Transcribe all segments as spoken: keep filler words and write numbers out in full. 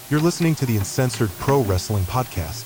You're listening to the Uncensored Pro Wrestling Podcast.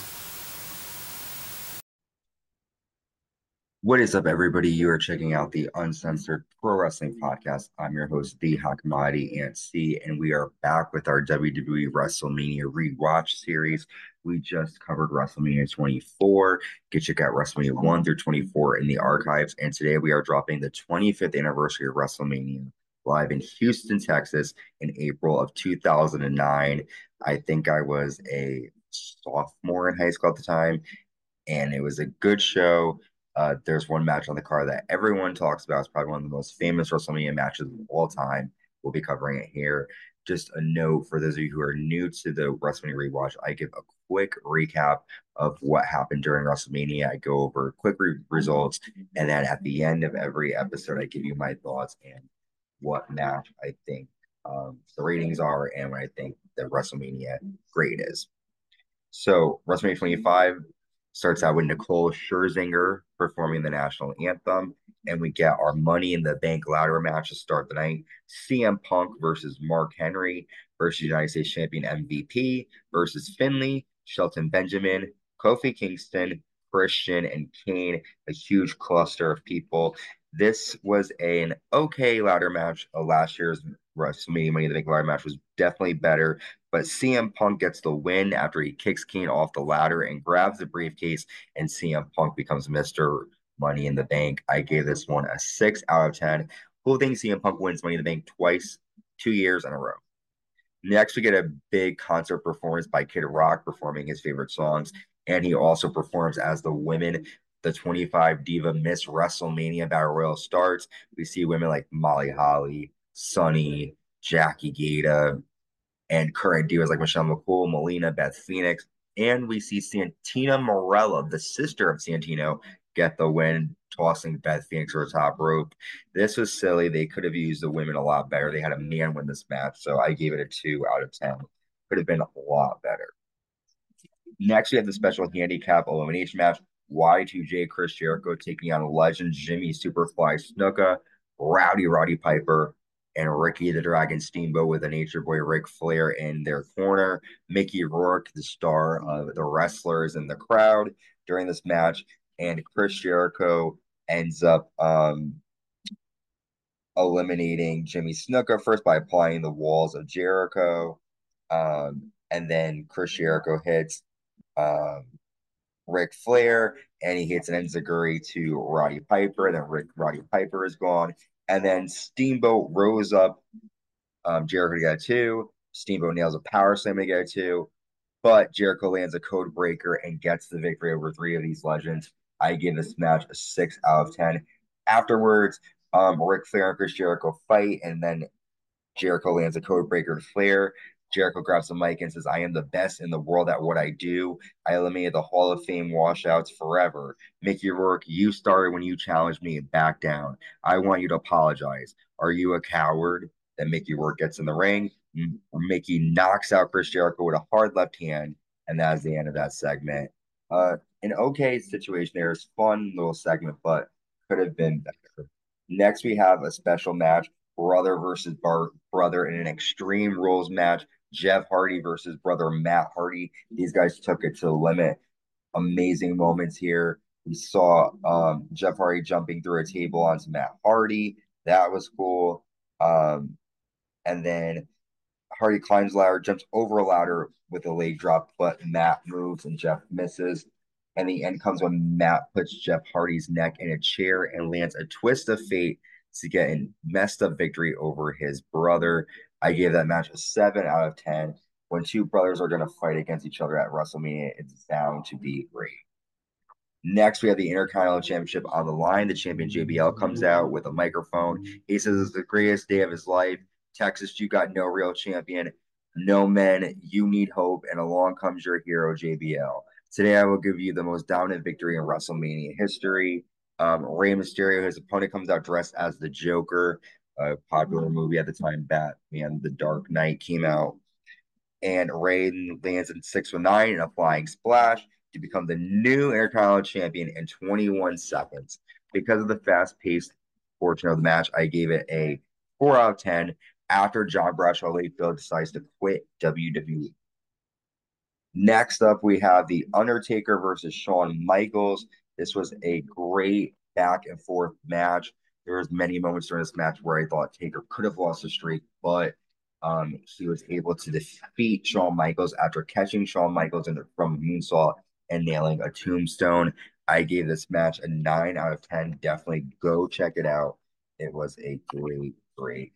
What is up, everybody? You are checking out the Uncensored Pro Wrestling Podcast. I'm your host, The Hakamadi Ant C, and we are back with our W W E WrestleMania rewatch series. We just covered WrestleMania twenty-four. Get check out WrestleMania one through twenty-four in the archives. And today we are dropping the twenty-fifth anniversary of WrestleMania live in Houston, Texas in April of two thousand nine. I think I was a sophomore in high school at the time, and it was a good show. Uh, there's one match on the card that everyone talks about. It's probably one of the most famous WrestleMania matches of all time. We'll be covering it here. Just a note for those of you who are new to the WrestleMania rewatch, I give a quick recap of what happened during WrestleMania. I go over quick re results, and then at the end of every episode, I give you my thoughts and what match I think um, the ratings are and what I think the WrestleMania grade is. So WrestleMania twenty-five starts out with Nicole Scherzinger performing the national anthem, and we get our Money in the Bank ladder match to start the night. C M Punk versus Mark Henry versus United States Champion M V P versus Finlay, Shelton Benjamin, Kofi Kingston, Christian, and Kane. A huge cluster of people. This was an okay ladder match. Uh, last year's WrestleMania Money in the Bank ladder match was definitely better. But C M Punk gets the win after he kicks Kane off the ladder and grabs the briefcase, and C M Punk becomes Mister Money in the Bank. I gave this one a six out of ten. Cool thing, C M Punk wins Money in the Bank twice, two years in a row. Next, we get a big concert performance by Kid Rock performing his favorite songs, and he also performs as the women. The twenty-five Diva Miss WrestleMania Battle Royal starts. We see women like Molly Holly, Sunny, Jackie Gata, and current divas like Michelle McCool, Melina, Beth Phoenix, and we see Santina Morella, the sister of Santino, get the win, tossing Beth Phoenix to the top rope. This was silly. They could have used the women a lot better. They had a man win this match, so I gave it a two out of ten. Could have been a lot better. Next, we have the special handicap elimination match. Y two J Chris Jericho taking on legend Jimmy Superfly Snuka, Rowdy Roddy Piper, and Ricky the Dragon Steamboat with a Nature Boy Ric Flair in their corner. Mickey Rourke, the star of the wrestlers in the crowd during this match. And Chris Jericho ends up um, eliminating Jimmy Snuka first by applying the walls of Jericho. Um, and then Chris Jericho hits um, Ric Flair, and he hits an enziguri to Roddy Piper. Then Rick Roddy Piper is gone, and then Steamboat rose up um, Jericho to get a two. Steamboat nails a power slam to get a two, but Jericho lands a code breaker and gets the victory over three of these legends. I give this match a six out of ten. Afterwards, um, Ric Flair and Chris Jericho fight, and then Jericho lands a code breaker to Flair. Jericho grabs the mic and says, I am the best in the world at what I do. I eliminated the Hall of Fame washouts forever. Mickey Rourke, you started when you challenged me. Back down. I want you to apologize. Are you a coward? Then Mickey Rourke gets in the ring. Mickey knocks out Chris Jericho with a hard left hand, and that's the end of that segment. Uh, an okay situation there. It's fun little segment, but could have been better. Next, we have a special match, brother versus bar brother in an Extreme Rules match. Jeff Hardy versus brother Matt Hardy. These guys took it to the limit. Amazing moments here. We saw um, Jeff Hardy jumping through a table onto Matt Hardy. That was cool. Um, and then Hardy climbs ladder, jumps over a ladder with a leg drop, but Matt moves and Jeff misses. And the end comes when Matt puts Jeff Hardy's neck in a chair and lands a twist of fate to get a messed up victory over his brother. I gave that match a seven out of ten. When two brothers are going to fight against each other at WrestleMania, it's bound to be great. Next, we have the Intercontinental Championship on the line. The champion J B L comes out with a microphone. He says it's the greatest day of his life. Texas, you got no real champion. No men, you need hope. And along comes your hero, J B L. Today, I will give you the most dominant victory in WrestleMania history. Um, Rey Mysterio, his opponent, comes out dressed as the Joker. A popular movie at the time, Batman: The Dark Knight, came out. And Rey lands in six one nine in a flying splash to become the new Intercontinental Champion in twenty-one seconds. Because of the fast-paced portion of the match, I gave it a four out of ten after John Bradshaw Layfield decides to quit W W E. Next up, we have The Undertaker versus Shawn Michaels. This was a great back and forth match. There was many moments during this match where I thought Taker could have lost the streak, but um, he was able to defeat Shawn Michaels after catching Shawn Michaels in the, from a moonsault and nailing a tombstone. I gave this match a nine out of ten. Definitely go check it out. It was a great, great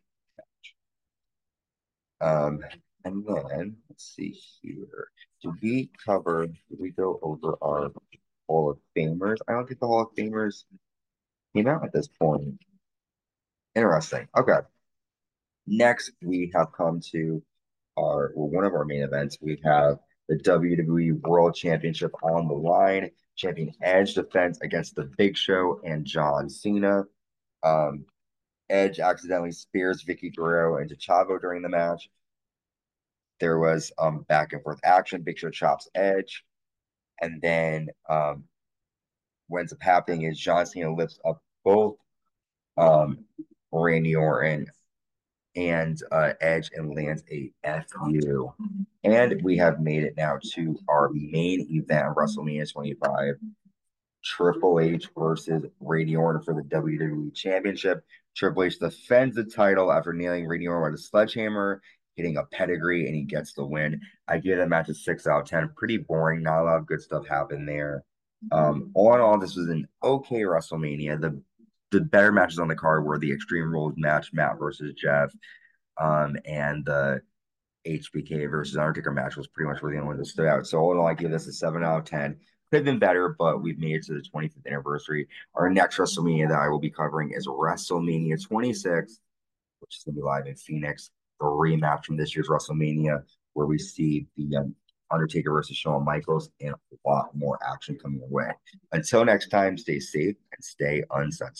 um, and then let's see here. Did we cover, did we go over our Hall of Famers? I don't think the Hall of Famers came out at this point. Interesting. Okay. Next, we have come to our, well, one of our main events. We have the W W E World Championship on the line. Champion Edge defense against the Big Show and John Cena. Um, Edge accidentally spears Vicky Guerrero into Chavo during the match. There was um back and forth action. Big Show chops Edge, and then um what ends up happening is John Cena lifts up both um Randy Orton and uh, Edge and lands a F U. And we have made it now to our main event of WrestleMania twenty-five. Triple H versus Randy Orton for the W W E Championship. Triple H defends the title after nailing Randy Orton with a sledgehammer, hitting a pedigree, and he gets the win. I give that match a six out of ten. Pretty boring. Not a lot of good stuff happened there. Um, all in all, this was an okay WrestleMania. The the better matches on the card were the Extreme Rules match, Matt versus Jeff, um, and the H B K versus Undertaker match was pretty much where the only one that stood out. So all in all, I give this a seven out of ten. Could have been better, but we've made it to the twenty-fifth anniversary. Our next WrestleMania that I will be covering is WrestleMania twenty-six, which is going to be live in Phoenix. The rematch from this year's WrestleMania, where we see the um, Undertaker versus Shawn Michaels and a lot more action coming away. Until next time, stay safe and stay uncensored.